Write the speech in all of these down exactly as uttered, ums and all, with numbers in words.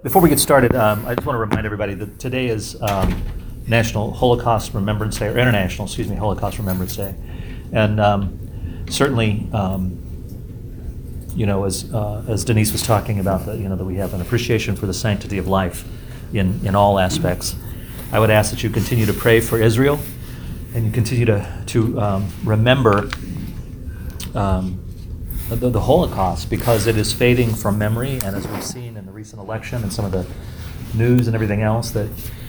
Before we get started, um, I just want to remind everybody that today is um, National Holocaust Remembrance Day, or International, excuse me, Holocaust Remembrance Day. And um, certainly, um, you know, as uh, as Denise was talking about, that you know that we have an appreciation for the sanctity of life in in all aspects. I would ask that you continue to pray for Israel, and you continue to to um, remember um, the, the Holocaust, because it is fading from memory, and as we've seen in the recent election and some of the news and everything else, that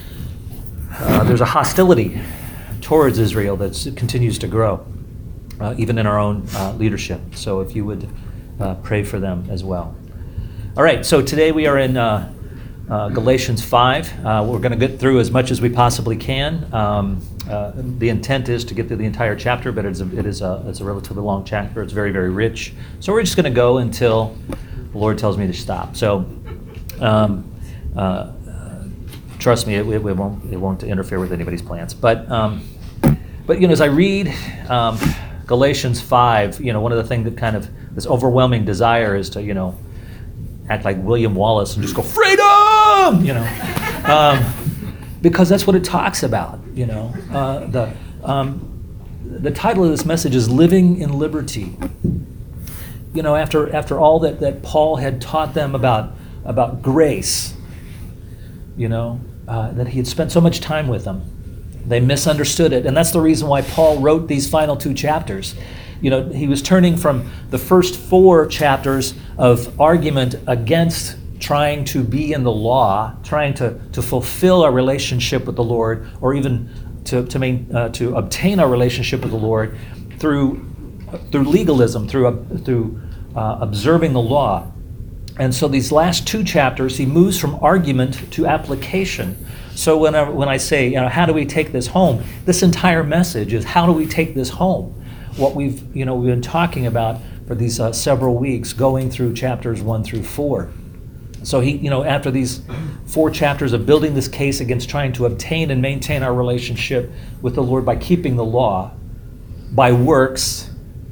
uh, there's a hostility towards Israel that continues to grow, uh, even in our own uh, leadership. So if you would uh, pray for them as well. All right, so today we are in uh, uh, Galatians five. Uh, we're going to get through as much as we possibly can. Um, uh, the intent is to get through the entire chapter, but it's a, it is a, it's a relatively long chapter. It's very, very rich. So we're just going to go until the Lord tells me to stop. So um, uh, trust me, it, it won't it won't interfere with anybody's plans. But um, but you know, as I read um, Galatians five, you know, one of the things that kind of this overwhelming desire is to you know act like William Wallace and just go freedom, you know, um, because that's what it talks about. You know, uh, the um, the title of this message is "Living in Liberty." You know, after after all that, that Paul had taught them about about grace, you know, uh, that he had spent so much time with them, they misunderstood it, and that's the reason why Paul wrote these final two chapters. You know, he was turning from the first four chapters of argument against trying to be in the law, trying to, to fulfill our relationship with the Lord, or even to to, main, uh, to obtain our relationship with the Lord through through legalism, through uh, through uh, observing the law. And so these last two chapters, he moves from argument to application. So whenever when I say, you know, how do we take this home? This entire message is how do we take this home? What we've you know we've been talking about for these uh, several weeks, going through chapters one through four. So he, you know, after these four chapters of building this case against trying to obtain and maintain our relationship with the Lord by keeping the law, by works,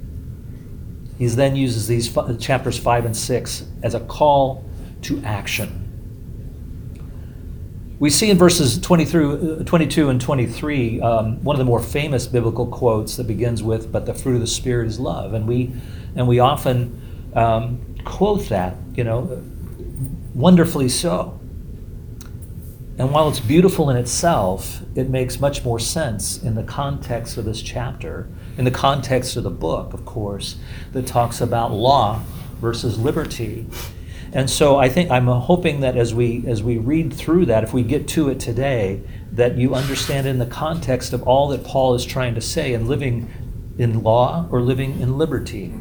he then uses these f- chapters five and six as a call to action. We see in verses twenty through uh, twenty-two and twenty-three um, one of the more famous biblical quotes that begins with, "But the fruit of the Spirit is love," and we and we often um, quote that, you know, wonderfully so. And while it's beautiful in itself, it makes much more sense in the context of this chapter, in the context of the book, of course, that talks about law versus liberty. And so I think I'm hoping that as we as we read through that, if we get to it today, that you understand in the context of all that Paul is trying to say in living in law or living in liberty.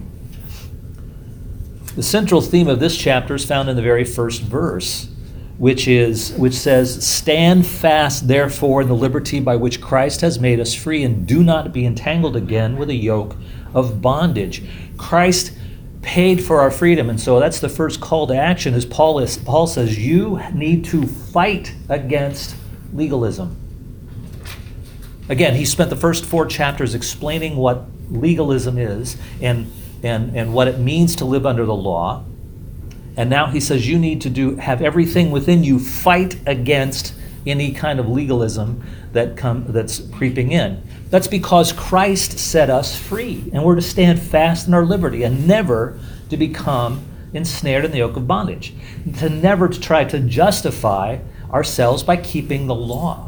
The central theme of this chapter is found in the very first verse, which is which says, "Stand fast, therefore, in the liberty by which Christ has made us free, and do not be entangled again with a yoke of bondage." Christ paid for our freedom, and so that's the first call to action. Is Paul is Paul says you need to fight against legalism. Again, he spent the first four chapters explaining what legalism is and and and what it means to live under the law. And now he says you need to do have everything within you fight against any kind of legalism that come that's creeping in. That's because Christ set us free, and we're to stand fast in our liberty and never to become ensnared in the yoke of bondage, to never to try to justify ourselves by keeping the law.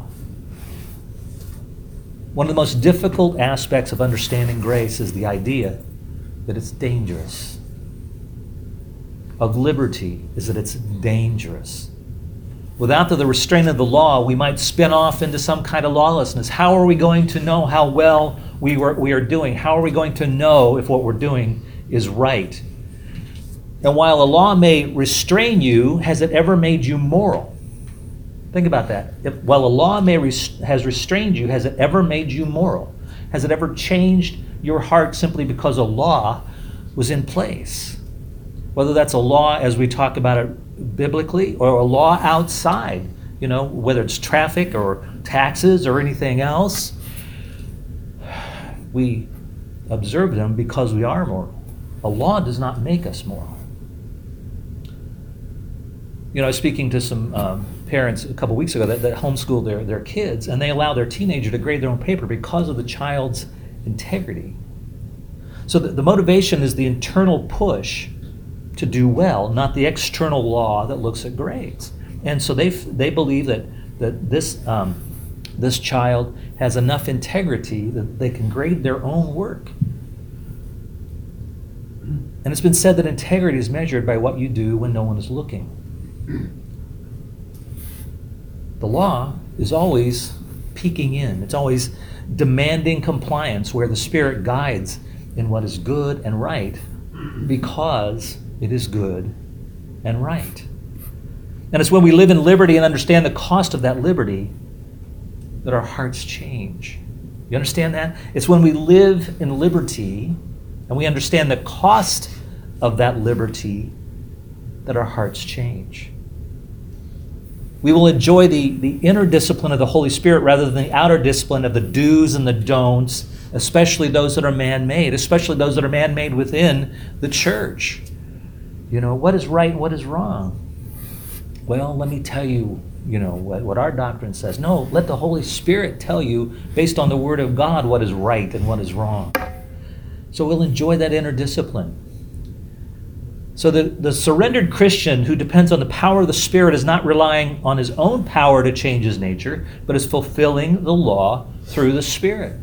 One of the most difficult aspects of understanding grace is the idea that it's dangerous. Of liberty is that it's dangerous. Without the, the restraint of the law, we might spin off into some kind of lawlessness. How are we going to know how well we, were, we are doing? How are we going to know if what we're doing is right? And while a law may restrain you, has it ever made you moral? Think about that. If, while a law may res- has restrained you, has it ever made you moral? Has it ever changed your heart simply because a law was in place? Whether that's a law as we talk about it biblically, or a law outside, you know, whether it's traffic or taxes or anything else, we observe them because we are moral. A law does not make us moral. You know, I was speaking to some um, parents a couple weeks ago that, that homeschool their, their kids, and they allow their teenager to grade their own paper because of the child's integrity. So the, the motivation is the internal push to do well, not the external law that looks at grades. And so they they believe that that this um, this child has enough integrity that they can grade their own work. And it's been said that integrity is measured by what you do when no one is looking. The law is always peeking in. It's always demanding compliance where the Spirit guides in what is good and right because it is good and right. And it's when we live in liberty and understand the cost of that liberty that our hearts change. You understand that? It's when we live in liberty and we understand the cost of that liberty that our hearts change. We will enjoy the, the inner discipline of the Holy Spirit rather than the outer discipline of the do's and the don'ts, especially those that are man-made, especially those that are man-made within the church. You know, what is right and what is wrong? Well, let me tell you, you know, what, what our doctrine says. No, let the Holy Spirit tell you, based on the Word of God, what is right and what is wrong. So we'll enjoy that inner discipline. So the, the surrendered Christian who depends on the power of the Spirit is not relying on his own power to change his nature, but is fulfilling the law through the Spirit.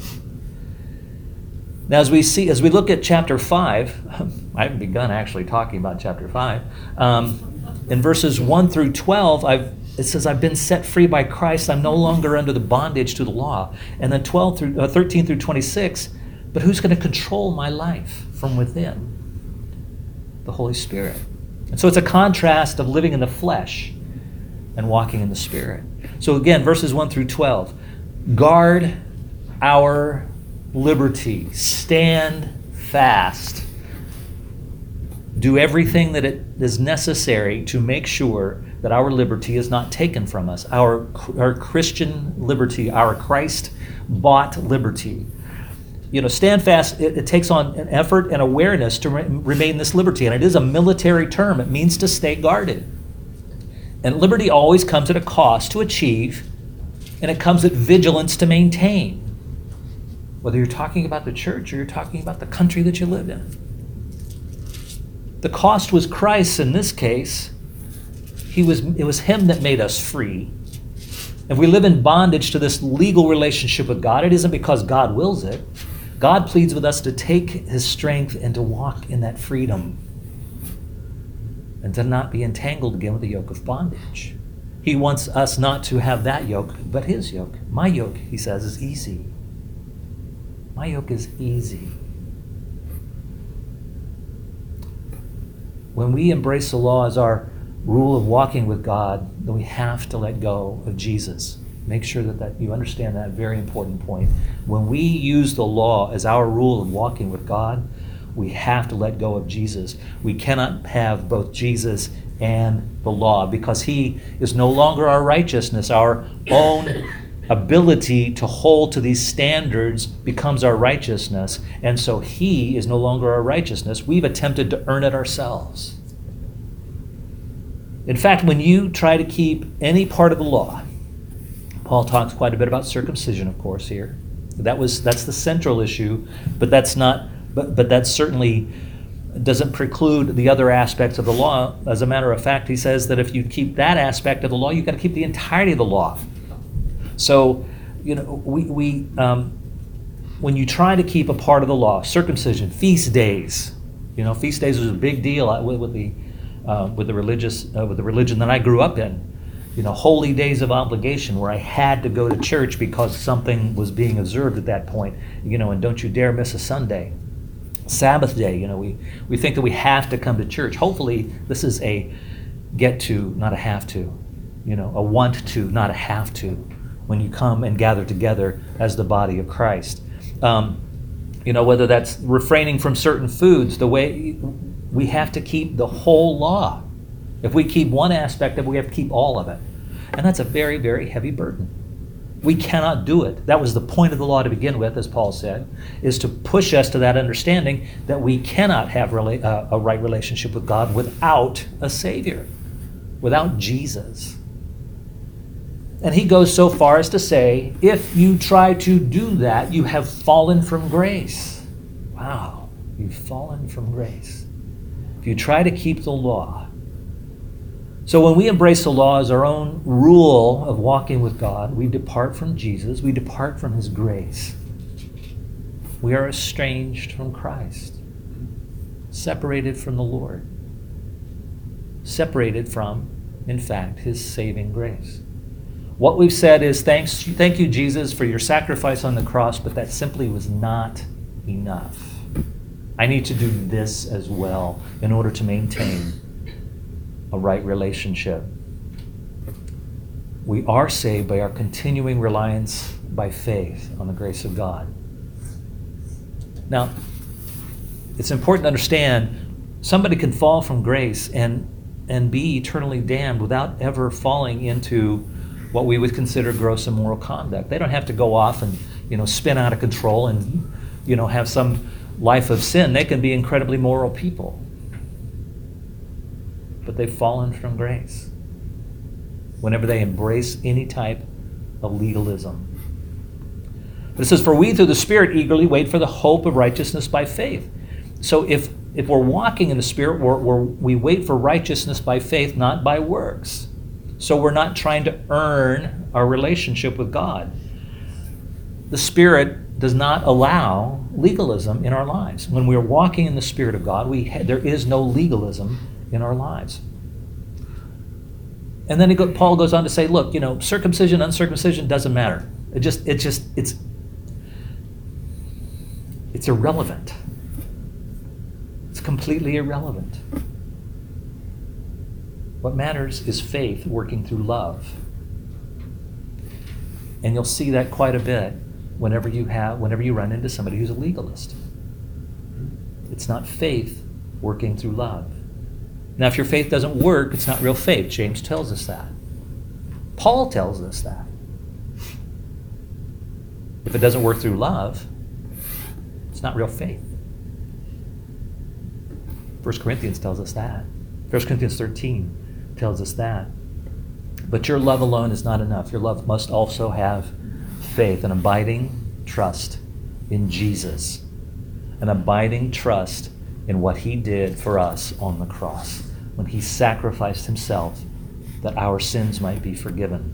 Now, as we see, as we look at chapter five, I haven't begun actually talking about chapter five. Um, in verses one through twelve, I've, it says, "I've been set free by Christ. I'm no longer under the bondage to the law." And then twelve through uh, thirteen through twenty-six, "But who's going to control my life from within? The Holy Spirit." And so it's a contrast of living in the flesh and walking in the Spirit. So again, verses one through twelve, guard our liberty. Stand fast. Do everything that it is necessary to make sure that our liberty is not taken from us. Our, our Christian liberty, our Christ-bought liberty. You know, stand fast, it, it takes on an effort and awareness to re- remain this liberty. And it is a military term. It means to stay guarded. And liberty always comes at a cost to achieve, and it comes at vigilance to maintain. Whether you're talking about the church or you're talking about the country that you live in. The cost was Christ in this case. He was, it was Him that made us free. If we live in bondage to this legal relationship with God, it isn't because God wills it. God pleads with us to take His strength and to walk in that freedom and to not be entangled again with the yoke of bondage. He wants us not to have that yoke, but His yoke. My yoke, He says, is easy. My yoke is easy. When we embrace the law as our rule of walking with God, then we have to let go of Jesus. Make sure that, that you understand that very important point. When we use the law as our rule of walking with God, we have to let go of Jesus. We cannot have both Jesus and the law because He is no longer our righteousness. Our own ability to hold to these standards becomes our righteousness, and so He is no longer our righteousness. We've attempted to earn it ourselves. In fact, when you try to keep any part of the law, Paul talks quite a bit about circumcision, of course, here. That was that's the central issue, but that's not but but that certainly doesn't preclude the other aspects of the law. As a matter of fact, he says that if you keep that aspect of the law, you've got to keep the entirety of the law. So, you know, we, we um, when you try to keep a part of the law, circumcision, feast days, you know, feast days was a big deal with, with the uh, with the religious uh, with the religion that I grew up in. You know, holy days of obligation where I had to go to church because something was being observed at that point. You know, and don't you dare miss a Sunday. Sabbath day, you know, we, we think that we have to come to church. Hopefully, this is a get to, not a have to. You know, a want to, not a have to. When you come and gather together as the body of Christ. Um, you know, whether that's refraining from certain foods, the way we have to keep the whole law. If we keep one aspect of it, we have to keep all of it. And that's a very, very heavy burden. We cannot do it. That was the point of the law to begin with, as Paul said, is to push us to that understanding that we cannot have rela- uh, a right relationship with God without a Savior. without Jesus. And he goes so far as to say, if you try to do that, you have fallen from grace. Wow, you've fallen from grace. If you try to keep the law. So when we embrace the law as our own rule of walking with God, we depart from Jesus, we depart from his grace. We are estranged from Christ, separated from the Lord, separated from, in fact, his saving grace. What we've said is, thanks, thank you, Jesus, for your sacrifice on the cross, but that simply was not enough. I need to do this as well in order to maintain a right relationship. We are saved by our continuing reliance by faith on the grace of God. Now, it's important to understand somebody can fall from grace and, and be eternally damned without ever falling into what we would consider gross immoral conduct. They don't have to go off and, you know, spin out of control and, you know, have some life of sin. They can be incredibly moral people. But they've fallen from grace whenever they embrace any type of legalism. But it says, for we through the Spirit eagerly wait for the hope of righteousness by faith. So if, if we're walking in the Spirit, we're, we're, we wait for righteousness by faith, not by works. So we're not trying to earn our relationship with God. The Spirit does not allow legalism in our lives. When we're walking in the Spirit of God, we ha- there is no legalism in our lives. And then he go, Paul goes on to say, look, you know, circumcision, uncircumcision doesn't matter. It just, it just, it's, it's irrelevant. It's completely irrelevant. What matters is faith working through love. And you'll see that quite a bit whenever you have, whenever you run into somebody who's a legalist. It's not faith working through love. Now, if your faith doesn't work, it's not real faith. James tells us that. Paul tells us that. If it doesn't work through love, it's not real faith. First Corinthians tells us that. First Corinthians thirteen tells us that. But your love alone is not enough. Your love must also have faith, an abiding trust in Jesus, an abiding trust in what he did for us on the cross, when he sacrificed himself that our sins might be forgiven.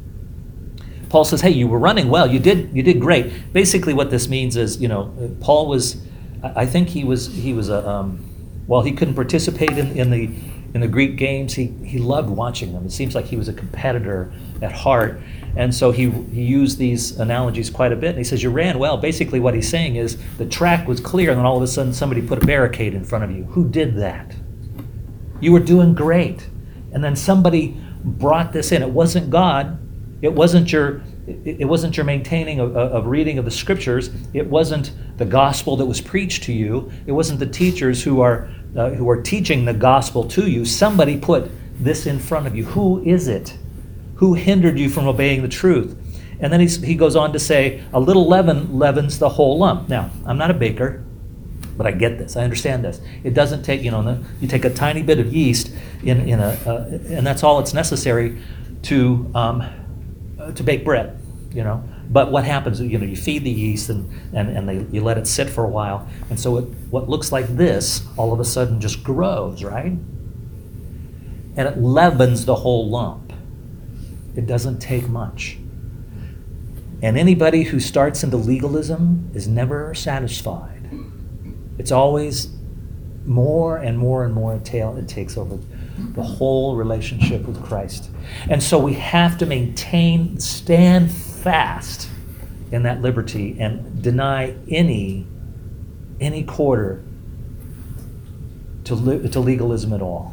Paul says, hey, you were running well. You did you did great. Basically what this means is, you know, Paul was, I think he was, he was a, um, well, he couldn't participate in, in the in the Greek games. He he loved watching them. It seems like he was a competitor at heart. And so he, he used these analogies quite a bit. And he says, you ran well. Basically what he's saying is the track was clear, and then all of a sudden somebody put a barricade in front of you. Who did that? You were doing great. And then somebody brought this in. It wasn't God. It wasn't your it, it wasn't your maintaining of, of reading of the scriptures. It wasn't the gospel that was preached to you. It wasn't the teachers who are uh, who are teaching the gospel to you. Somebody put this in front of you. Who is it? Who hindered you from obeying the truth? And then he's, he goes on to say, a little leaven leavens the whole lump. Now, I'm not a baker, but I get this. I understand this. It doesn't take, you know, you take a tiny bit of yeast in, in a, uh, and that's all it's necessary to um, uh, to bake bread, you know. But what happens, you know, you feed the yeast and, and, and they, you let it sit for a while. And so it, what looks like this all of a sudden just grows, right? And it leavens the whole lump. It doesn't take much. And anybody who starts into legalism is never satisfied. It's always more and more and more until it takes over the whole relationship with Christ. And so we have to maintain, stand fast in that liberty and deny any, any quarter to, li- to legalism at all.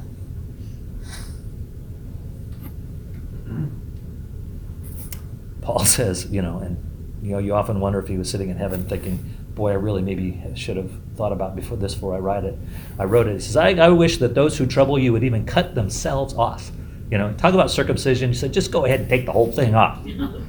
Paul says, you know, and you know, you often wonder if he was sitting in heaven thinking, boy, I really maybe should have thought about before this before I write it. I wrote it. He says, I, I wish that those who trouble you would even cut themselves off. You know, talk about circumcision. He said, just go ahead and take the whole thing off.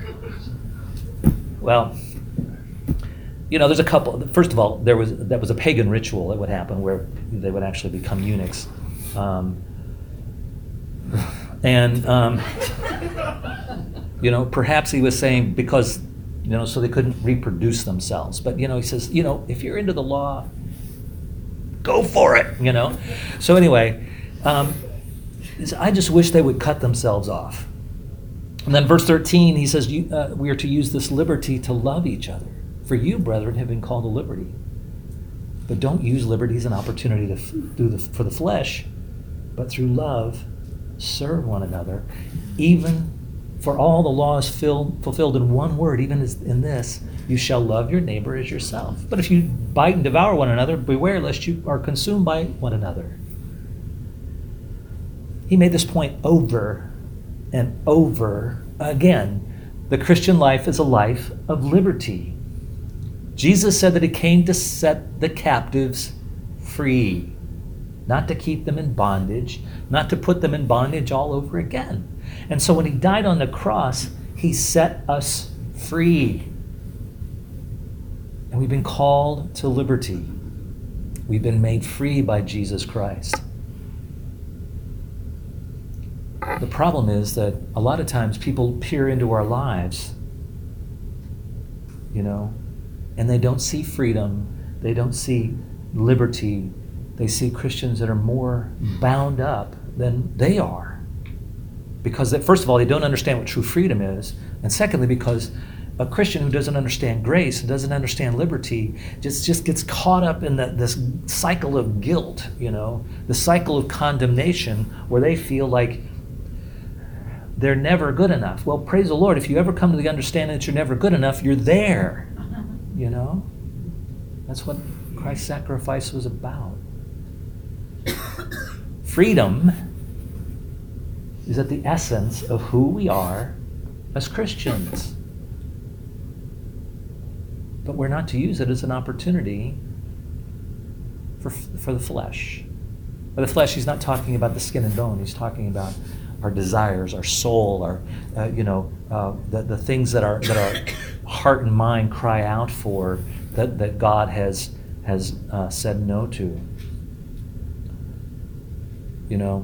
Well, you know, there's a couple. First of all, there was that was a pagan ritual that would happen where they would actually become eunuchs. Um, And, um, you know, perhaps he was saying because, you know, so they couldn't reproduce themselves. But, you know, he says, you know, if you're into the law, go for it, you know. So anyway, um, I just wish they would cut themselves off. And then verse thirteen, he says, you, uh, we are to use this liberty to love each other. For you, brethren, have been called to liberty. But don't use liberty as an opportunity to f- do the, for the flesh, but through love, serve one another. Even for all the law is filled, fulfilled in one word, even as in this, you shall love your neighbor as yourself. But if you bite and devour one another, beware lest you are consumed by one another. He made this point over and over again. The Christian life is a life of liberty. Jesus said that he came to set the captives free, not to keep them in bondage, not to put them in bondage all over again. And so when he died on the cross, he set us free. And we've been called to liberty. We've been made free by Jesus Christ. The problem is that a lot of times people peer into our lives, you know, and they don't see freedom, they don't see liberty, they see Christians that are more bound up than they are. Because, they, first of all, they don't understand what true freedom is, and secondly, because a Christian who doesn't understand grace and doesn't understand liberty just, just gets caught up in the, this cycle of guilt, you know, the cycle of condemnation where they feel like they're never good enough. Well, praise the Lord, if you ever come to the understanding that you're never good enough, you're there, you know? That's what Christ's sacrifice was about. Freedom is at the essence of who we are as Christians. But we're not to use it as an opportunity for, for the flesh. By the flesh, he's not talking about the skin and bone. He's talking about our desires, our soul, our, uh, you know, uh, the, the things that our that our heart and mind cry out for, that, that God has has uh, said no to. You know,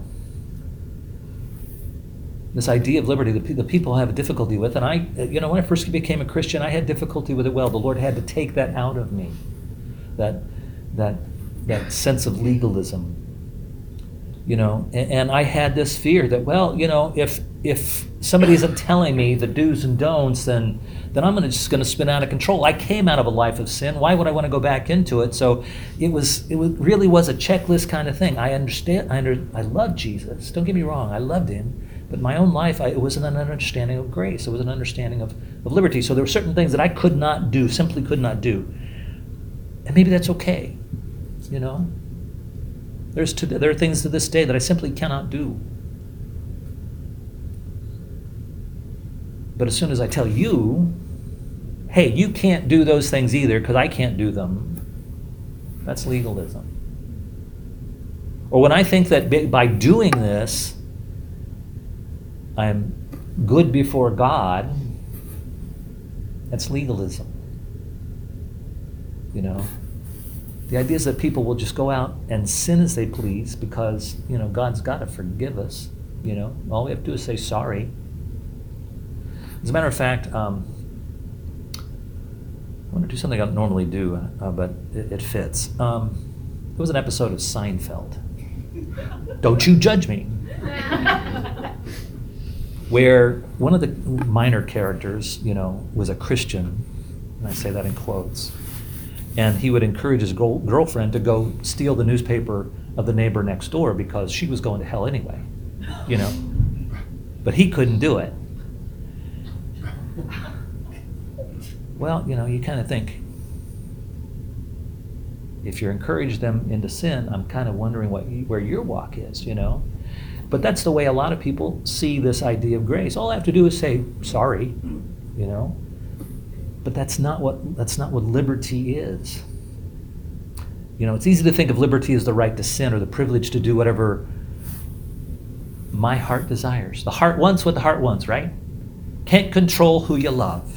this idea of liberty, the, the people have a difficulty with, and I, you know, when I first became a Christian, I had difficulty with it. Well, the Lord had to take that out of me, that that that sense of legalism. You know, and, and I had this fear that, well, you know, if if somebody isn't telling me the do's and don'ts, then then I'm gonna, just going to spin out of control. I came out of a life of sin. Why would I want to go back into it? So it was it was, really was a checklist kind of thing. I understand. I under, I loved Jesus. Don't get me wrong. I loved him. But my own life, I, it wasn't an understanding of grace. It was an understanding of, of liberty. So there were certain things that I could not do, simply could not do. And maybe that's okay, you know? There's to, there are things to this day that I simply cannot do. But as soon as I tell you, hey, you can't do those things either because I can't do them, that's legalism. Or when I think that by doing this, I'm good before God, that's legalism. You know? The idea is that people will just go out and sin as they please because, you know, God's got to forgive us. You know, all we have to do is say sorry. As a matter of fact, um, I want to do something I don't normally do, uh, but it, it fits. Um, there was an episode of Seinfeld. Don't you judge me. Where one of the minor characters, you know, was a Christian, and I say that in quotes. And he would encourage his go- girlfriend to go steal the newspaper of the neighbor next door because she was going to hell anyway, you know. But he couldn't do it. Well, you know, you kind of think, if you encourage them into sin, I'm kind of wondering what you, where your walk is, you know. But that's the way a lot of people see this idea of grace. All I have to do is say sorry, you know. But that's not what that's not what liberty is. You know, it's easy to think of liberty as the right to sin or the privilege to do whatever my heart desires. The heart wants what the heart wants, right? Can't control who you love.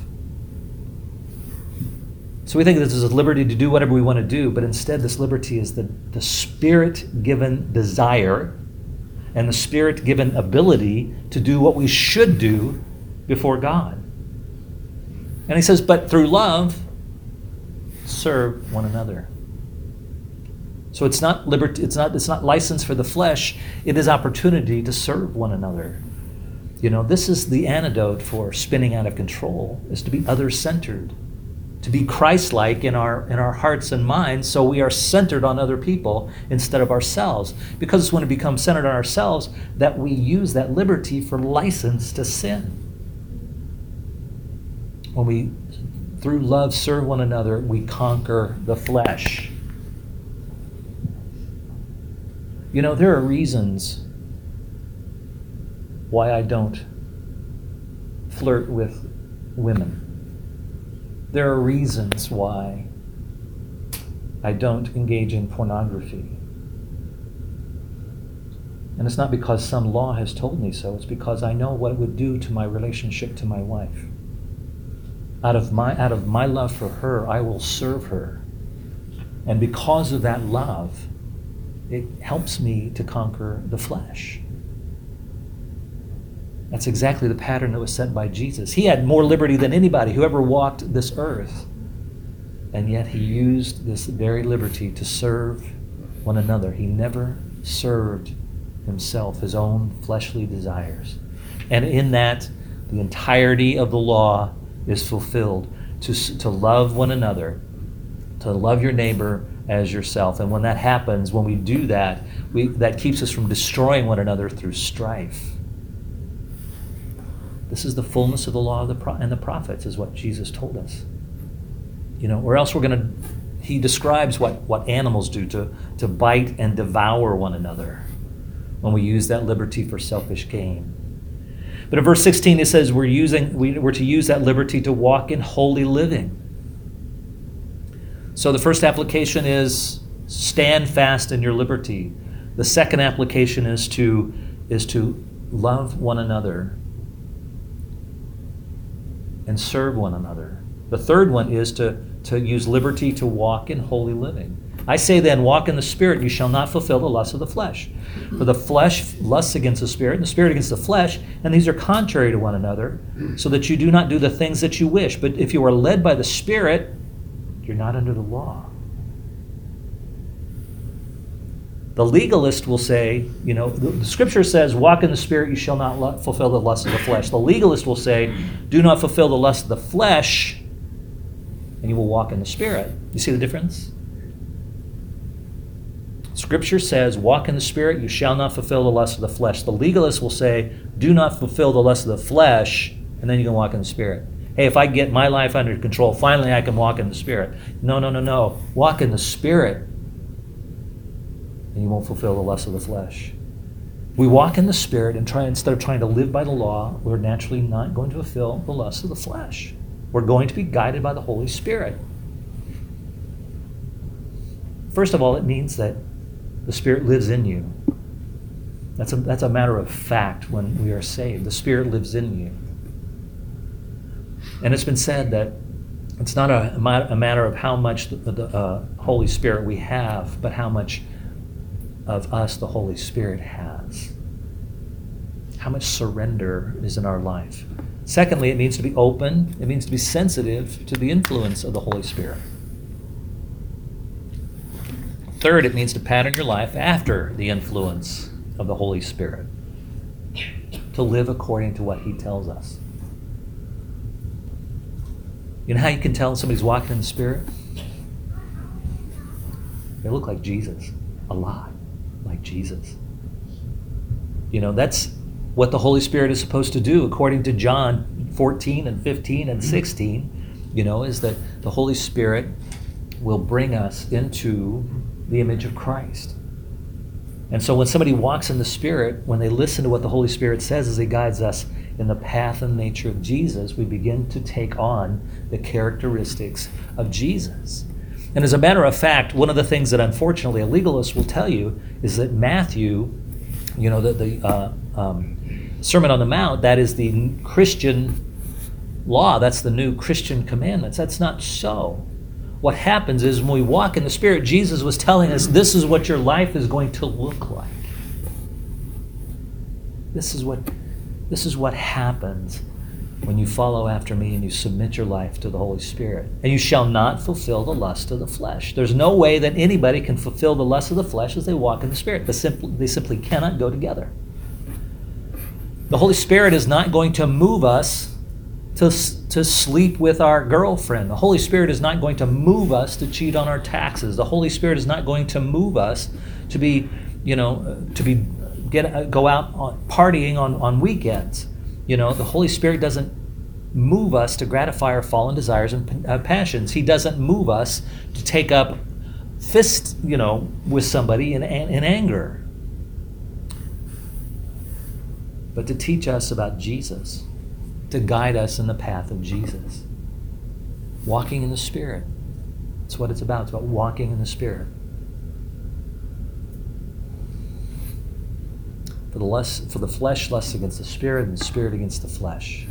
So we think this is a liberty to do whatever we want to do, but instead this liberty is the, the spirit-given desire. and the Spirit-given ability to do what we should do before God. And he says, but through love, serve one another. So it's not liberty, it's not it's not license for the flesh, it is opportunity to serve one another. You know, this is the antidote for spinning out of control, is to be other-centered, to be Christ-like in our in our hearts and minds, so we are centered on other people instead of ourselves. Because it's when it becomes centered on ourselves that we use that liberty for license to sin. When we, through love, serve one another, we conquer the flesh. You know, there are reasons why I don't flirt with women. There are reasons why I don't engage in pornography. And it's not because some law has told me so, it's because I know what it would do to my relationship to my wife. Out of my, out of my love for her, I will serve her. And because of that love, it helps me to conquer the flesh. That's exactly the pattern that was set by Jesus. He had more liberty than anybody who ever walked this earth. And yet he used this very liberty to serve one another. He never served himself, his own fleshly desires. And in that, the entirety of the law is fulfilled. To, to love one another, to love your neighbor as yourself. And when that happens, when we do that, we, that keeps us from destroying one another through strife. This is the fullness of the law of the pro- and the prophets, is what Jesus told us. You know, or else we're going to, he describes what, what animals do, to, to bite and devour one another when we use that liberty for selfish gain. But in verse sixteen, it says we're using we, we're to use that liberty to walk in holy living. So the first application is stand fast in your liberty. The second application is to is to love one another and serve one another. The third one is to, to use liberty to walk in holy living. I say then, walk in the Spirit, you shall not fulfill the lusts of the flesh. For the flesh lusts against the Spirit, and the Spirit against the flesh, and these are contrary to one another, so that you do not do the things that you wish. But if you are led by the Spirit, you're not under the law. The legalist will say, you know, the, the Scripture says, walk in the Spirit, you shall not lo- fulfill the lust of the flesh. The legalist will say, do not fulfill the lust of the flesh, and you will walk in the Spirit. You see the difference? Scripture says, walk in the Spirit, you shall not fulfill the lust of the flesh. The legalist will say, do not fulfill the lust of the flesh, and then you can walk in the Spirit. Hey, if I get my life under control, finally I can walk in the Spirit. No, no, no, no. Walk in the Spirit, and you won't fulfill the lust of the flesh. We walk in the Spirit and try, instead of trying to live by the law, we're naturally not going to fulfill the lust of the flesh. We're going to be guided by the Holy Spirit. First of all, it means that the Spirit lives in you. That's a, that's a matter of fact when we are saved. The Spirit lives in you. And it's been said that it's not a, a matter of how much the, the uh, Holy Spirit we have, but how much of us the Holy Spirit has. How much surrender is in our life. Secondly, it means to be open. It means to be sensitive to the influence of the Holy Spirit. Third, it means to pattern your life after the influence of the Holy Spirit. To live according to what He tells us. You know how you can tell somebody's walking in the Spirit? They look like Jesus. A lot like Jesus. You know, that's what the Holy Spirit is supposed to do, according to John fourteen and fifteen and sixteen, you know, is that the Holy Spirit will bring us into the image of Christ. And so when somebody walks in the Spirit, when they listen to what the Holy Spirit says as He guides us in the path and nature of Jesus, we begin to take on the characteristics of Jesus. And as a matter of fact, one of the things that unfortunately a legalist will tell you is that Matthew, you know, the, the uh, um, Sermon on the Mount, that is the Christian law, that's the new Christian commandments. That's not so. What happens is when we walk in the Spirit, Jesus was telling us this is what your life is going to look like. This is what, this is what happens when you follow after me and you submit your life to the Holy Spirit. And you shall not fulfill the lust of the flesh. There's no way that anybody can fulfill the lust of the flesh as they walk in the Spirit. They simply, they simply cannot go together. The Holy Spirit is not going to move us to, to sleep with our girlfriend. The Holy Spirit is not going to move us to cheat on our taxes. The Holy Spirit is not going to move us to be, you know, to be get go out on, partying on, on weekends. You know, the Holy Spirit doesn't move us to gratify our fallen desires and uh, passions. He doesn't move us to take up fist, you know, with somebody in, in anger. But to teach us about Jesus, to guide us in the path of Jesus. Walking in the Spirit. That's what it's about. It's about walking in the Spirit. For the, lust, for the flesh lusts against the Spirit, and the Spirit against the flesh.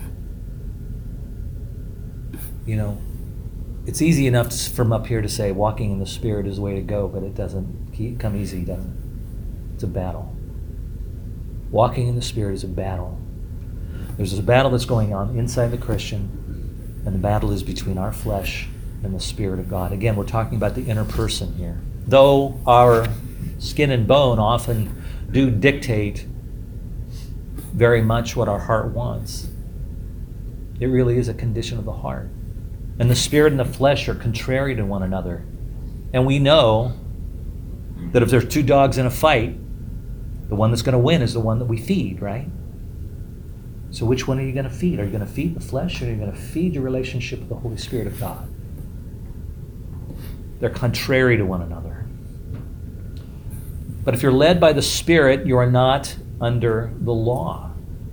You know, it's easy enough to, from up here to say walking in the Spirit is the way to go, but it doesn't come easy, does it? It's a battle. Walking in the Spirit is a battle. There's a battle that's going on inside the Christian, and the battle is between our flesh and the Spirit of God. Again, we're talking about the inner person here. Though our skin and bone often do dictate very much what our heart wants, it really is a condition of the heart. And the Spirit and the flesh are contrary to one another. And we know that if there's two dogs in a fight, the one that's going to win is the one that we feed, right? So which one are you going to feed? Are you going to feed the flesh, or are you going to feed your relationship with the Holy Spirit of God? They're contrary to one another. But if you're led by the Spirit, you are not under the law.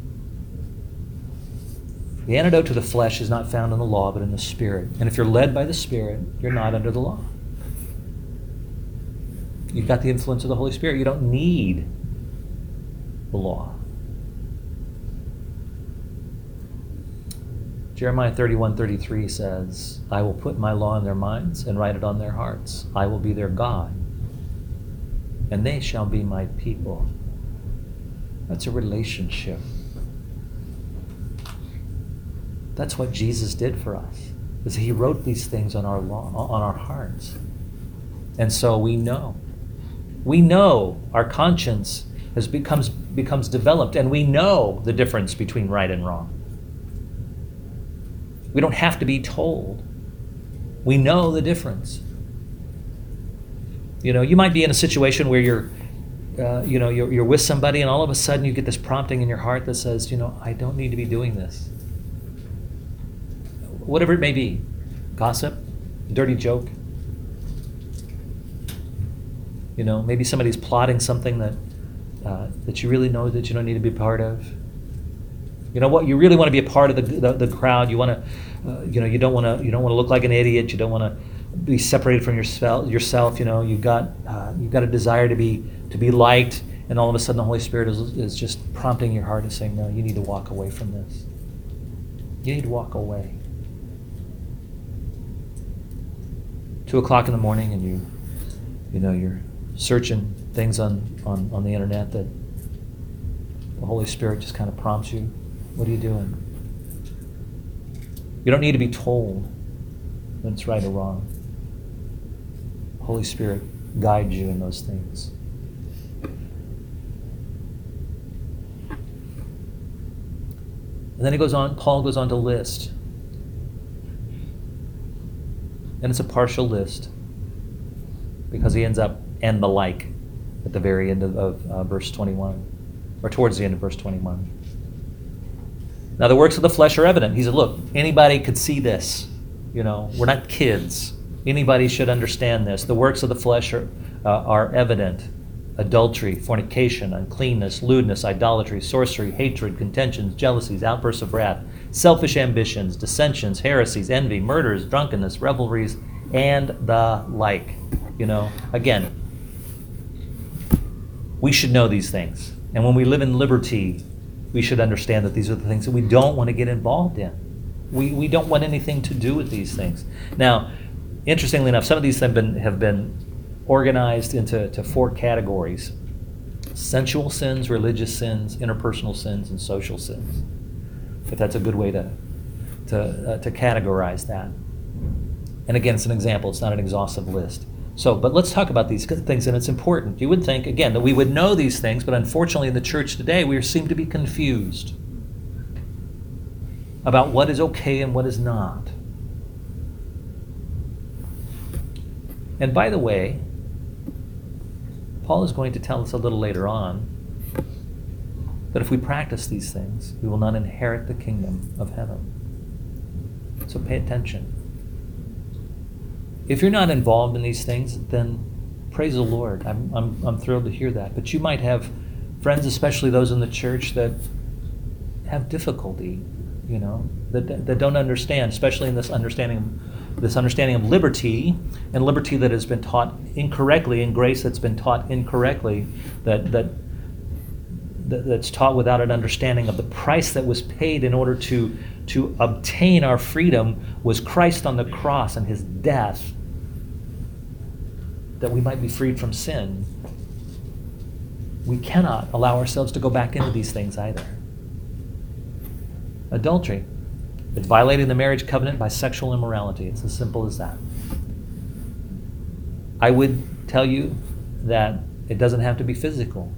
The antidote to the flesh is not found in the law, but in the Spirit. And if you're led by the Spirit, you're not under the law. You've got the influence of the Holy Spirit. You don't need the law. Jeremiah thirty-one thirty-three says, I will put my law in their minds and write it on their hearts. I will be their God, and they shall be my people. That's a relationship. That's what Jesus did for us. Is he wrote these things on our law, on our hearts. And so we know. We know our conscience has becomes becomes developed, and we know the difference between right and wrong. We don't have to be told. We know the difference. You know, you might be in a situation where you're, uh, you know, you're, you're with somebody, and all of a sudden you get this prompting in your heart that says, you know, I don't need to be doing this. Whatever it may be. Gossip, dirty joke. You know, maybe somebody's plotting something that uh, that you really know that you don't need to be part of. You know what? You really want to be a part of the the, the crowd. You want to, uh, you know, you don't want to you don't want to look like an idiot. You don't want to be separated from yourself. Yourself, you know, you've got uh, you've got a desire to be to be liked, and all of a sudden the Holy Spirit is is just prompting your heart and saying, no, you need to walk away from this. You need to walk away. Two o'clock in the morning, and you, you know, you're searching things on, on, on the internet that the Holy Spirit just kind of prompts you. What are you doing? You don't need to be told when it's right or wrong. The Holy Spirit guides you in those things. And then he goes on, Paul goes on to list. And it's a partial list, because he ends up and the like at the very end of, of uh, verse twenty-one, or towards the end of verse twenty-one. Now the works of the flesh are evident. He said, look, anybody could see this. You know, we're not kids. Anybody should understand this. The works of the flesh are, uh, are evident. Adultery, fornication, uncleanness, lewdness, idolatry, sorcery, hatred, contentions, jealousies, outbursts of wrath, selfish ambitions, dissensions, heresies, envy, murders, drunkenness, revelries, and the like. You know, again, we should know these things. And when we live in liberty, we should understand that these are the things that we don't want to get involved in. We we don't want anything to do with these things. Now, interestingly enough, some of these have been have been organized into to four categories. sensual sins, religious sins, interpersonal sins, and social sins. If that's a good way to to uh, to categorize that. And again, it's an example. It's not an exhaustive list. So, but let's talk about these things, and it's important. You would think, again, that we would know these things, but unfortunately in the church today, we seem to be confused about what is okay and what is not. And by the way, Paul is going to tell us a little later on that if we practice these things, we will not inherit the kingdom of heaven. So pay attention. If you're not involved in these things, then praise the Lord. I'm, I'm, I'm thrilled to hear that. But you might have friends, especially those in the church, that have difficulty, you know, that, that don't understand, especially in this understanding, this understanding of liberty, and liberty that has been taught incorrectly, and grace that's been taught incorrectly, that that that's taught without an understanding of the price that was paid in order to to obtain our freedom was Christ on the cross and his death, that we might be freed from sin. We cannot allow ourselves to go back into these things either. Adultery. It's violating the marriage covenant by sexual immorality. It's as simple as that. I would tell you that it doesn't have to be physical.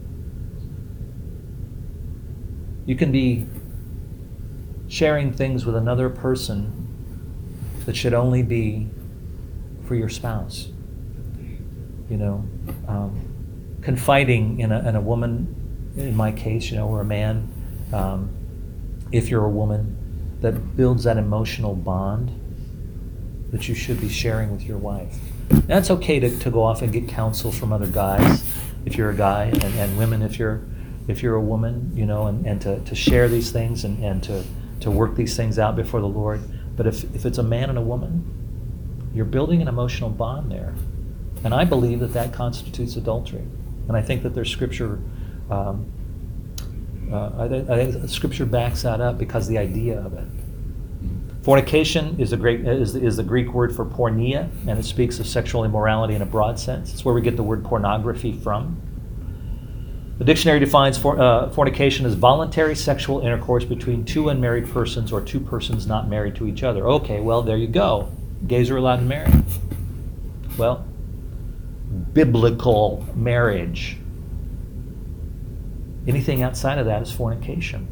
You can be sharing things with another person that should only be for your spouse. You know, um, confiding in a, in a woman, in my case, you know, or a man, um, if you're a woman, that builds that emotional bond that you should be sharing with your wife. Now, it's okay to, to go off and get counsel from other guys if you're a guy, and, and women if you're if you're a woman, you know, and, and to, to share these things and, and to, to work these things out before the Lord. But if, if it's a man and a woman, you're building an emotional bond there. And I believe that that constitutes adultery. And I think that there's scripture, um, uh, I, th- I think scripture backs that up because the idea of it. Fornication is, a great, is, is the Greek word for porneia, and it speaks of sexual immorality in a broad sense. It's where we get the word pornography from. The dictionary defines for, uh, fornication as voluntary sexual intercourse between two unmarried persons or two persons not married to each other. Okay, well, there you go. Gays are allowed to marry. Well, biblical marriage. Anything outside of that is fornication.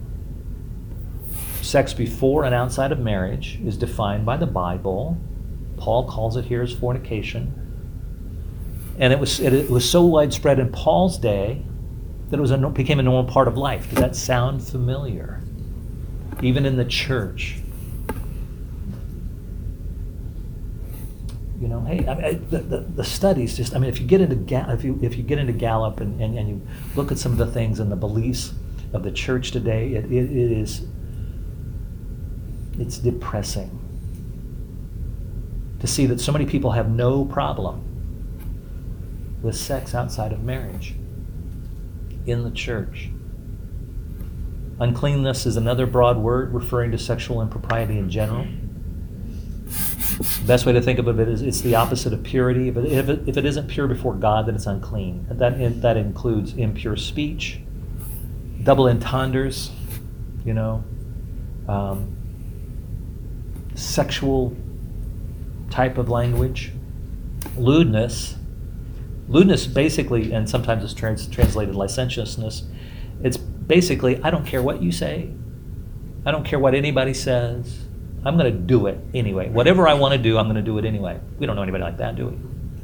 Sex before and outside of marriage is defined by the Bible. Paul calls it here as fornication. And it was it, it was so widespread in Paul's day that it was a, became a normal part of life. Does that sound familiar? Even in the church. You know, hey, I mean, the, the, the studies just, I mean, if you get into if you if you get into Gallup and, and, and you look at some of the things and the beliefs of the church today, it, it, it is, it's depressing to see that so many people have no problem with sex outside of marriage in the church. Uncleanness is another broad word referring to sexual impropriety in general. The best way to think of it is it's the opposite of purity. If it, if it, if it isn't pure before God, then it's unclean. That, that includes impure speech, double entendres, you know, um, sexual type of language, lewdness. Lewdness basically, and sometimes it's trans- translated licentiousness, it's basically, I don't care what you say. I don't care what anybody says. I'm going to do it anyway. Whatever I want to do, I'm going to do it anyway. We don't know anybody like that, do we?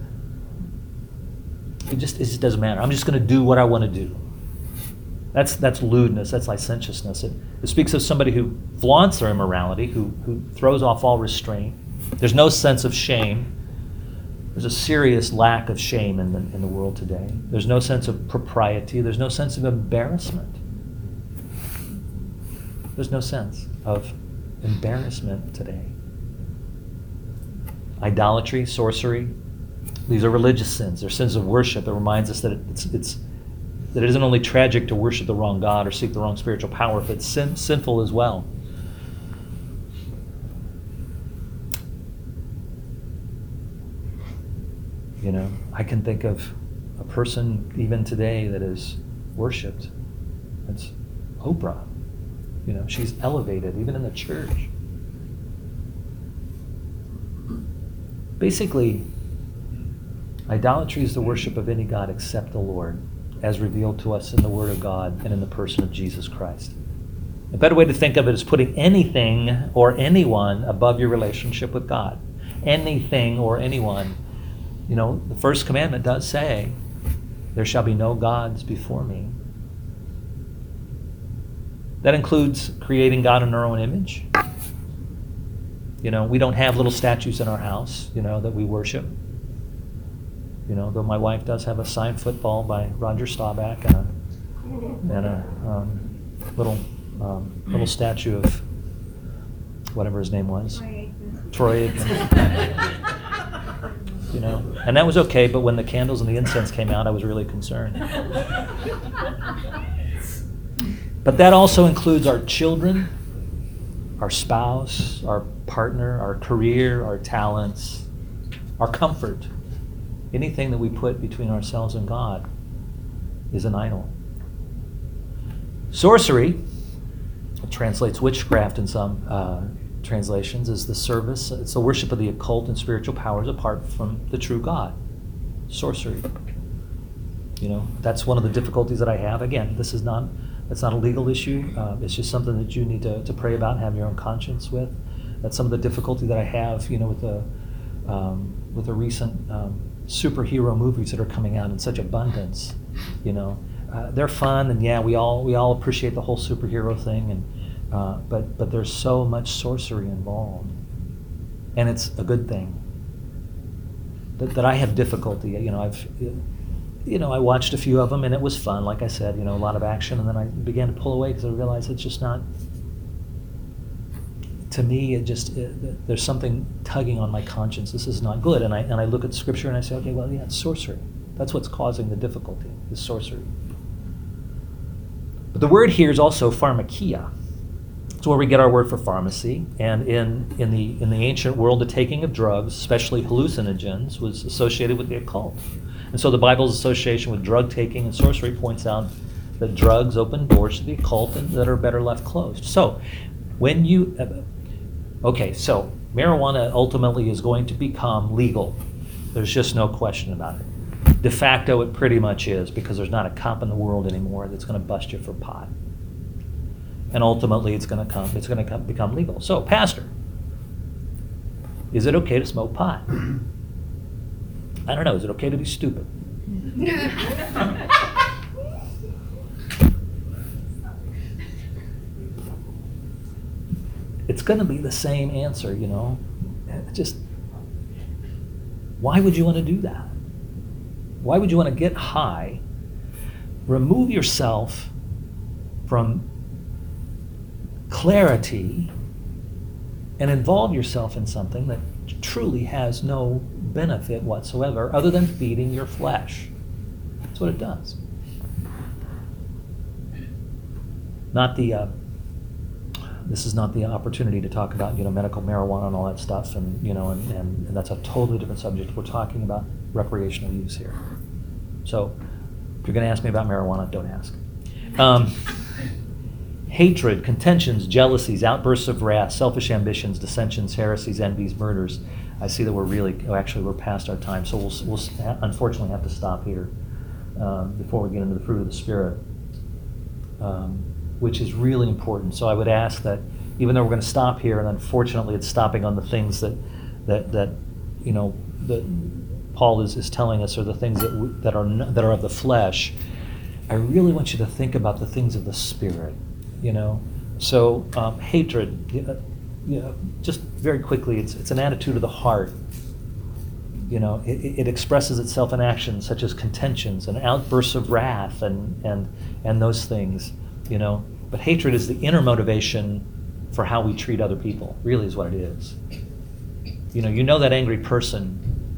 It just, it just doesn't matter. I'm just going to do what I want to do. That's that's lewdness. That's licentiousness. It, it speaks of somebody who flaunts their immorality, who, who throws off all restraint. There's no sense of shame. There's a serious lack of shame in the, in the world today. There's no sense of propriety. There's no sense of embarrassment. There's no sense of embarrassment today. Idolatry, sorcery, these are religious sins. They're sins of worship. It reminds us that it's, it's that it isn't only tragic to worship the wrong God or seek the wrong spiritual power, but it's sin, sinful as well. You know, I can think of a person even today that is worshipped. It's Oprah. You know, she's elevated, even in the church. Basically, idolatry is the worship of any god except the Lord, as revealed to us in the Word of God and in the person of Jesus Christ. A better way to think of it is putting anything or anyone above your relationship with God. Anything or anyone. You know, the first commandment does say, there shall be no gods before me. That includes creating God in our own image. You know, we don't have little statues in our house, you know, that we worship. You know, though my wife does have a signed football by Roger Staubach and a, and a um, little um, little statue of whatever his name was, Troy Aikman. You know, and that was okay. But when the candles and the incense came out, I was really concerned. But that also includes our children, our spouse, our partner, our career, our talents, our comfort. Anything that we put between ourselves and God is an idol. Sorcery, it translates witchcraft in some uh, translations, is the service, it's the worship of the occult and spiritual powers apart from the true God. Sorcery. You know, that's one of the difficulties that I have. Again, this is not, it's not a legal issue. Uh, it's just something that you need to, to pray about and have your own conscience with. That's some of the difficulty that I have, you know, with the um, with the recent um, superhero movies that are coming out in such abundance. You know, uh, they're fun, and yeah, we all we all appreciate the whole superhero thing, and uh, but but there's so much sorcery involved, and it's a good thing. That, that I have difficulty. You know, I've you know I watched a few of them, and it was fun. Like I said, you know, a lot of action, and then I began to pull away because I realized it's just not. To me, it just it, there's something tugging on my conscience. This is not good, and I and I look at Scripture and I say, okay, well, yeah, it's sorcery. That's what's causing the difficulty, is sorcery. But the word here is also pharmakia. It's where we get our word for pharmacy. And in in the in the ancient world, the taking of drugs, especially hallucinogens, was associated with the occult. And so the Bible's association with drug taking and sorcery points out that drugs open doors to the occult and that are better left closed. So when you uh, Okay, so marijuana ultimately is going to become legal. There's just no question about it. De facto, it pretty much is, because there's not a cop in the world anymore that's going to bust you for pot. And ultimately, it's going to come. It's going to become legal. So, pastor, is it okay to smoke pot? I don't know. Is it okay to be stupid? It's going to be the same answer, you know. Just, why would you want to do that? Why would you want to get high, remove yourself from clarity, and involve yourself in something that truly has no benefit whatsoever other than feeding your flesh? That's what it does. Not the... Uh, This is not the opportunity to talk about, you know, medical marijuana and all that stuff, and you know, and, and, and that's a totally different subject. We're talking about recreational use here. So, if you're going to ask me about marijuana, don't ask. Um, hatred, contentions, jealousies, outbursts of wrath, selfish ambitions, dissensions, heresies, envies, murders. I see that we're really, oh, actually, we're past our time, so we'll we'll unfortunately have to stop here um, before we get into the fruit of the Spirit. Um, which is really important. So I would ask that, even though we're going to stop here, and unfortunately it's stopping on the things that, that, that you know, that Paul is, is telling us, or the things that we, that are that are of the flesh, I really want you to think about the things of the Spirit, you know. So um, hatred, you know, just very quickly, it's it's an attitude of the heart. You know, it, it expresses itself in actions such as contentions and outbursts of wrath and and and those things. You know, but hatred is the inner motivation for how we treat other people, really is what it is. You know, you know that angry person,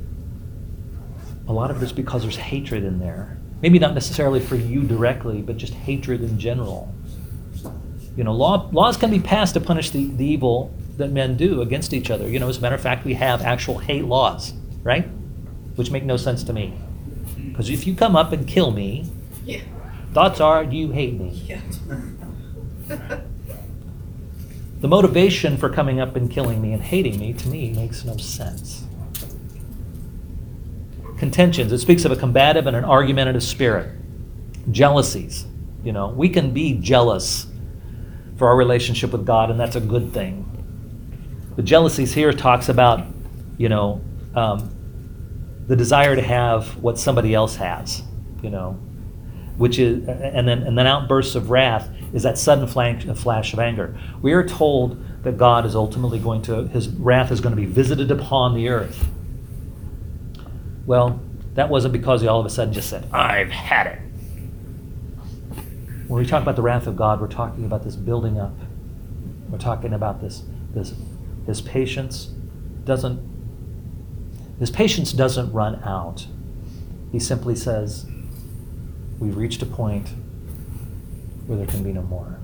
a lot of it is because there's hatred in there. Maybe not necessarily for you directly, but just hatred in general. You know, law, laws can be passed to punish the, the evil that men do against each other. You know, as a matter of fact, we have actual hate laws, right? Which make no sense to me. Because if you come up and kill me, Yeah. thoughts are you hate me. Yeah. The motivation for coming up and killing me and hating me, to me, makes no sense. Contentions. It speaks of a combative and an argumentative spirit. Jealousies. You know, we can be jealous for our relationship with God, and that's a good thing. The jealousies here talks about, you know, um, the desire to have what somebody else has, you know, which is, and then and then outbursts of wrath is that sudden flash, flash of anger. We are told that God is ultimately going to, his wrath is going to be visited upon the earth. Well, that wasn't because he all of a sudden just said, I've had it. When we talk about the wrath of God, we're talking about this building up. We're talking about this, this his patience doesn't, his patience doesn't run out. He simply says, we've reached a point where there can be no more.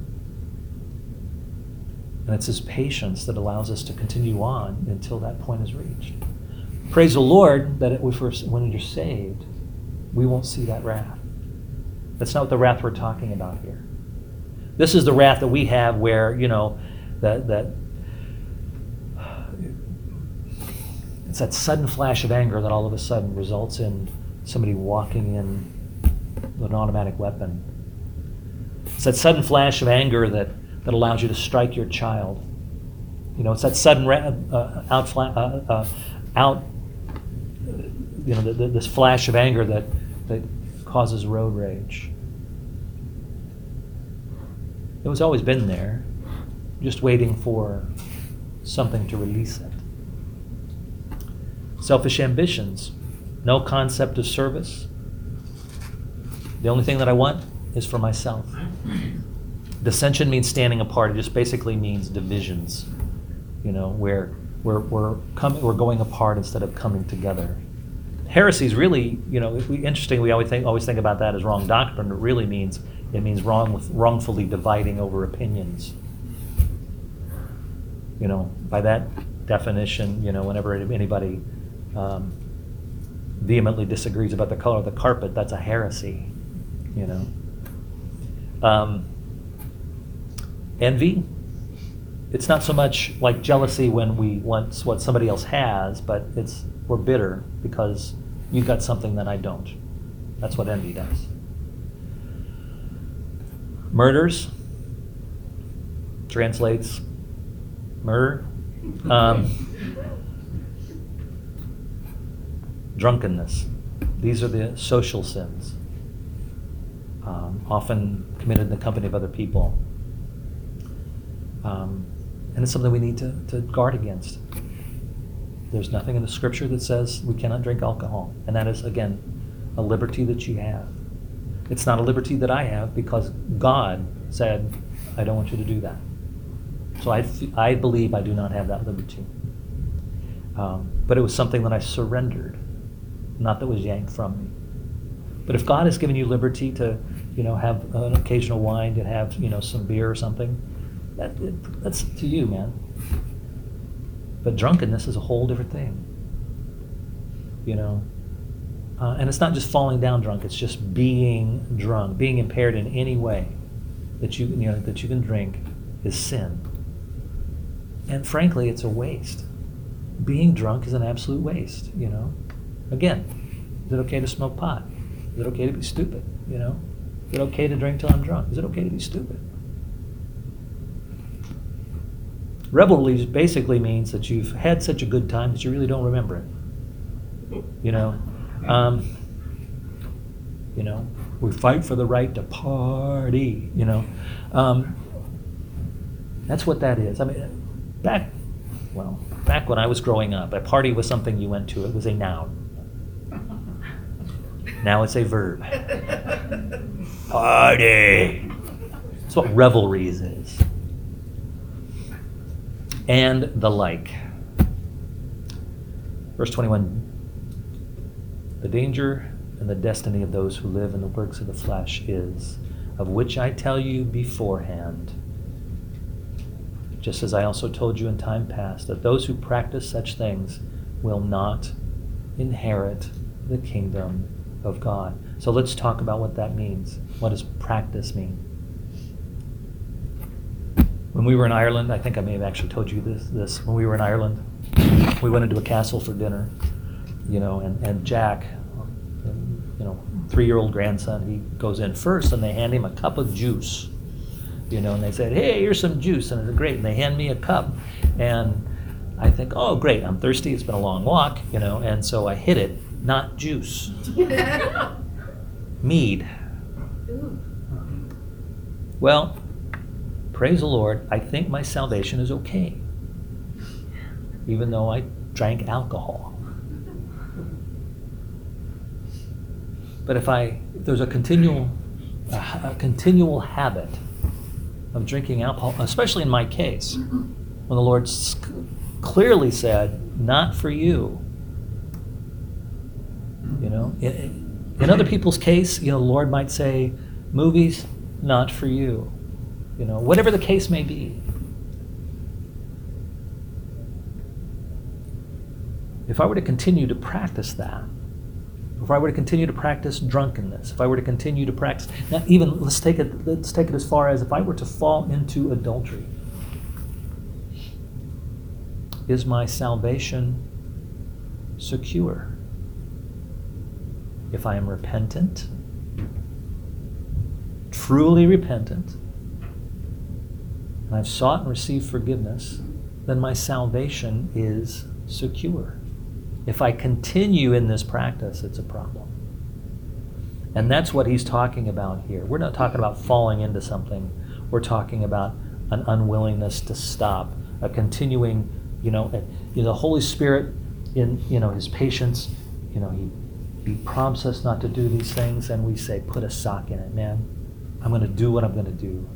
And it's his patience that allows us to continue on until that point is reached. Praise the Lord that it, when you're saved, we won't see that wrath. That's not the wrath we're talking about here. This is the wrath that we have where, you know, that that it's that sudden flash of anger that all of a sudden results in somebody walking in with an automatic weapon. It's that sudden flash of anger that, that allows you to strike your child. You know, it's that sudden ra- uh, out, uh, uh, out, you know, the, the, this flash of anger that, that causes road rage. It was always been there, just waiting for something to release it. Selfish ambitions, no concept of service. The only thing that I want is for myself. Dissension means standing apart. It just basically means divisions, you know, where we're we're coming, we're going apart instead of coming together. Heresy is really, you know, if we, interesting. We always think always think about that as wrong doctrine. It really means it means wrong with wrongfully dividing over opinions. You know, by that definition, you know, whenever anybody um, vehemently disagrees about the color of the carpet, that's a heresy. You know. Um, envy, it's not so much like jealousy when we want what somebody else has, but it's we're bitter because you've got something that I don't. That's what envy does. Murders translates murder. Um, drunkenness. These are the social sins. Um, often committed in the company of other people. Um, and it's something we need to, to guard against. There's nothing in the scripture that says we cannot drink alcohol. And that is, again, a liberty that you have. It's not a liberty that I have because God said, I don't want you to do that. So I, I believe I do not have that liberty. Um, but it was something that I surrendered, not that was yanked from me. But if God has given you liberty to, you know, have an occasional wine, to have, you know, some beer or something, that, it, that's to you, man. But drunkenness is a whole different thing, you know. Uh, and it's not just falling down drunk; it's just being drunk, being impaired in any way that you, you know, that you can drink is sin. And frankly, it's a waste. Being drunk is an absolute waste, you know. Again, is it okay to smoke pot? Is it okay to be stupid? You know, is it okay to drink till I'm drunk? Is it okay to be stupid? Revelry just basically means that you've had such a good time that you really don't remember it. You know, um, you know, we fight for the right to party. You know, um, that's what that is. I mean, back, well, back when I was growing up, a party was something you went to. It was a noun. Now it's a verb. Party. That's what revelries is. And the like. Verse twenty-one. The danger and the destiny of those who live in the works of the flesh is, of which I tell you beforehand, just as I also told you in time past, that those who practice such things will not inherit the kingdom of God. So let's talk about what that means. What does practice mean? When we were in Ireland, I think I may have actually told you this, this when we were in Ireland, we went into a castle for dinner, you know, and, and Jack, you know, three-year-old grandson, he goes in first and they hand him a cup of juice, you know, and they said, hey, here's some juice, and it's great, and they hand me a cup, and I think, oh, great, I'm thirsty, it's been a long walk, you know, and so I hit it, not juice, mead. Well, praise the Lord, I think my salvation is okay, even though I drank alcohol. But if I, if there's a continual, a, a continual habit of drinking alcohol, especially in my case, when the Lord clearly said, not for you. You know, in, in other people's case, you know, the Lord might say, movies, not for you. You know, whatever the case may be. If I were to continue to practice that, if I were to continue to practice drunkenness, if I were to continue to practice, now even let's take it, let's take it as far as if I were to fall into adultery, is my salvation secure? If I am repentant, truly repentant, and I've sought and received forgiveness, then my salvation is secure. If I continue in this practice, it's a problem. And that's what he's talking about here. We're not talking about falling into something. We're talking about an unwillingness to stop, a continuing, you know, a, you know, the Holy Spirit in, you know, his patience, you know, he, he prompts us not to do these things, and we say, put a sock in it, man. I'm going to do what I'm going to do.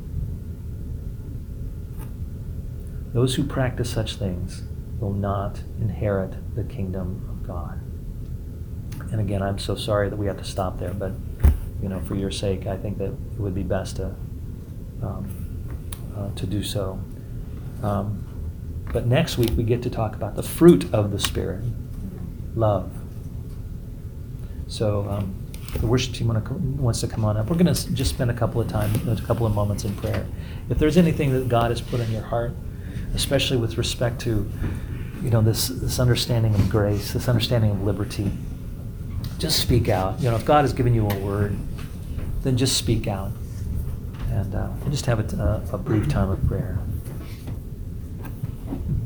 Those who practice such things will not inherit the kingdom of God. And again, I'm so sorry that we have to stop there, but you know, for your sake, I think that it would be best to um, uh, to do so. Um, but next week we get to talk about the fruit of the Spirit, love. So um, the worship team wanna, wants to come on up. We're going to just spend a couple of time, a couple of moments in prayer. If there's anything that God has put in your heart, especially with respect to, you know, this, this understanding of grace, this understanding of liberty, just speak out. You know, if God has given you a word, then just speak out. And uh, we'll just have a, a brief time of prayer.